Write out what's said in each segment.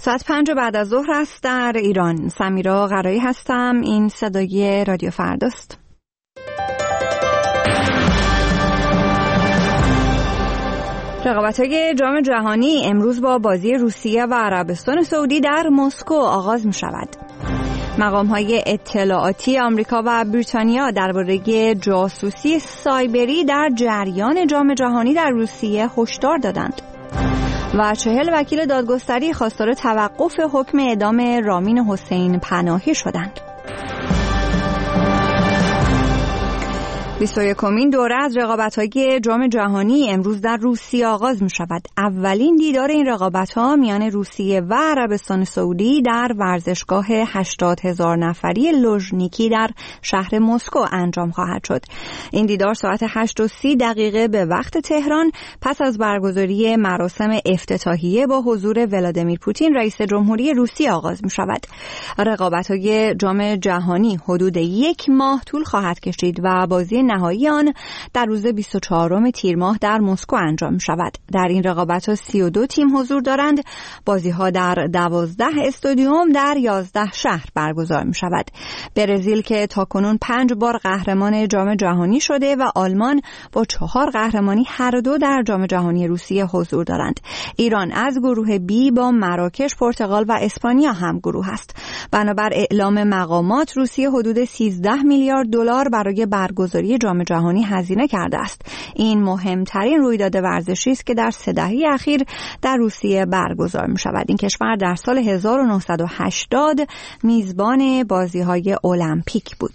ساعت 5 بعد از ظهر است در ایران. سمیرا قرایی هستم. این صدای رادیو فرداست. رقابت‌های جام جهانی امروز با بازی روسیه و عربستان سعودی در مسکو آغاز می شود. مقام‌های اطلاعاتی آمریکا و بریتانیا درباره جاسوسی سایبری در جریان جام جهانی در روسیه هشدار دادند. و 40 وکیل دادگستری خواستار توقف حکم اعدام رامین حسین پناهی شدند. 21مین دوره از رقابت‌های جام جهانی امروز در روسیه آغاز می‌شود. اولین دیدار این رقابت‌ها میان روسیه و عربستان سعودی در ورزشگاه 80,000 نفری لوژنیکی در شهر مسکو انجام خواهد شد. این دیدار ساعت 8:30 به وقت تهران پس از برگزاری مراسم افتتاحیه با حضور ولادیمیر پوتین رئیس جمهوری روسیه آغاز می‌شود. رقابت‌های جام جهانی حدود 1 ماه طول خواهد کشید و بازی نهایی آن در روز 24 تیر ماه در مسکو انجام شود. در این رقابت‌ها 32 تیم حضور دارند. بازی‌ها در 12 استادیوم در 11 شهر برگزار می‌شود. برزیل که تاکنون 5 بار قهرمان جام جهانی شده و آلمان با 4 قهرمانی هر دو در جام جهانی روسیه حضور دارند. ایران از گروه بی با مراکش، پرتغال و اسپانیا هم گروه است. بنابر اعلام مقامات روسیه حدود 13 میلیارد دلار برای برگزاری جام جهانی هزینه کرده است. این مهمترین رویداد ورزشی است که در 3 دهه اخیر در روسیه برگزار می شود. این کشور در سال 1980 میزبان بازی‌های المپیک بود.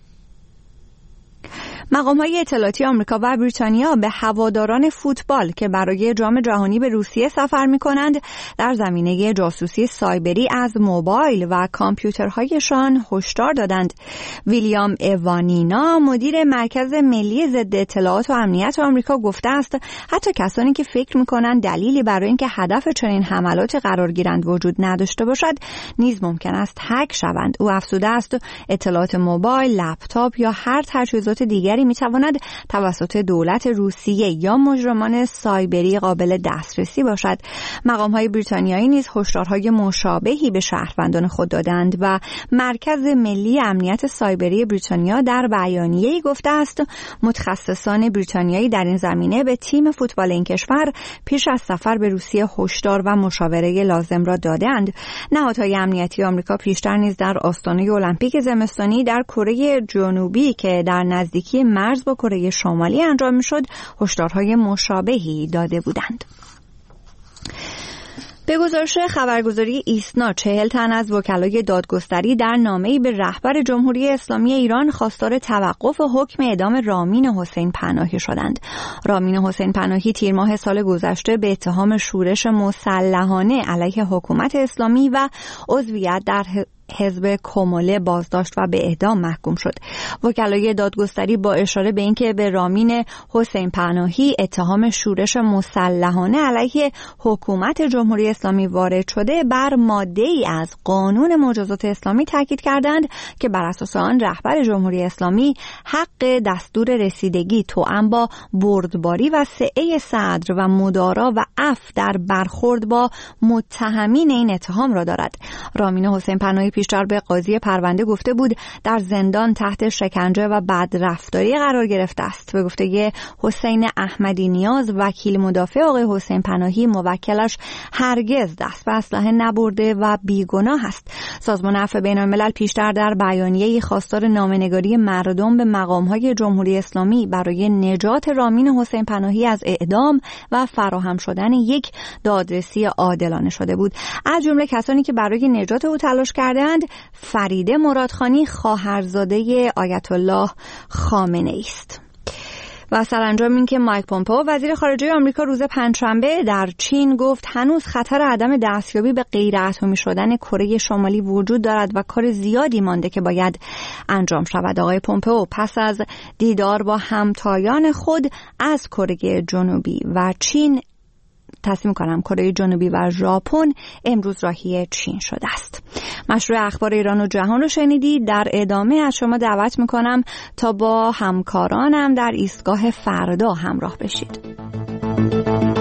مقام‌های اطلاعاتی آمریکا و بریتانیا به هواداران فوتبال که برای جام جهانی به روسیه سفر می‌کنند در زمینه جاسوسی سایبری از موبایل و کامپیوترهایشان هشدار دادند. ویلیام اوانینا مدیر مرکز ملی ضد اطلاعات و امنیت آمریکا گفته است حتی کسانی که فکر می‌کنند دلیلی برای اینکه هدف چنین حملاتی قرار گیرند وجود نداشته باشد نیز ممکن است هک شوند. او افزوده است اطلاعات موبایل، لپتاپ یا هر تجهیزات دیگر میتواند توسط دولت روسیه یا مجرمان سایبری قابل دسترسی باشد. مقام‌های بریتانیایی نیز هشدارهای مشابهی به شهروندان خود دادند و مرکز ملی امنیت سایبری بریتانیا در بیانیه‌ای گفته است متخصصان بریتانیایی در این زمینه به تیم فوتبال این کشور پیش از سفر به روسیه هشدار و مشاوره لازم را دادند. نهادهای امنیتی آمریکا پیشتر نیز در آستانه المپیک زمستانی در کره جنوبی که در نزدیکی مرز با کره شمالی انجام می‌شد هشدارهای مشابهی داده بودند. به گزارش خبرگزاری ایسنا 40 تن از وکلای دادگستری در نامه‌ای به رهبر جمهوری اسلامی ایران خواستار توقف حکم اعدام رامین حسین پناهی شدند. رامین حسین پناهی تیر ماه سال گذشته به اتهام شورش مسلحانه علیه حکومت اسلامی و عضویت در حزب کموله بازداشت و به اعدام محکوم شد. وکلای دادگستری با اشاره به اینکه به رامین حسین پناهی اتهام شورش مسلحانه علیه حکومت جمهوری اسلامی وارد شده بر ماده‌ای از قانون مجازات اسلامی تاکید کردند که بر اساس آن رهبر جمهوری اسلامی حق دستور رسیدگی توأم با بردباری و سعه صدر و مدارا و عفو در برخورد با متهمین این اتهام را دارد. رامین حسین پناهی پیشتر به قاضی پرونده گفته بود در زندان تحت شکنجه و بدرفتاری قرار گرفته است. به گفته حسین احمدی نیاز وکیل مدافع آقای حسین پناهی موکلش هرگز دست به اسلحه نبرده و بیگناه است. سازمان عفو بین‌الملل پیشتر در بیانیه‌ای خواستار نامه‌نگاری مردم به مقام‌های جمهوری اسلامی برای نجات رامین حسین پناهی از اعدام و فراهم شدن یک دادرسی عادلانه شده بود. از جمله کسانی که برای نجات او تلاش کردند فریده مرادخانی خواهرزاده آیت الله خامنه‌ای است. و سرانجام این که مایک پومپئو وزیر خارجه آمریکا روز پنجشنبه در چین گفت هنوز خطر عدم دستیابی به غیر اتمی شدن کره شمالی وجود دارد و کار زیادی مانده که باید انجام شود. آقای پومپئو پس از دیدار با همتایان خود از کره جنوبی و چین تصمیم کنم کره جنوبی و ژاپن امروز راهی چین شده است. مشروع اخبار ایران و جهان رو شنیدید. در ادامه از شما دعوت میکنم تا با همکارانم در ایستگاه فردا همراه بشید.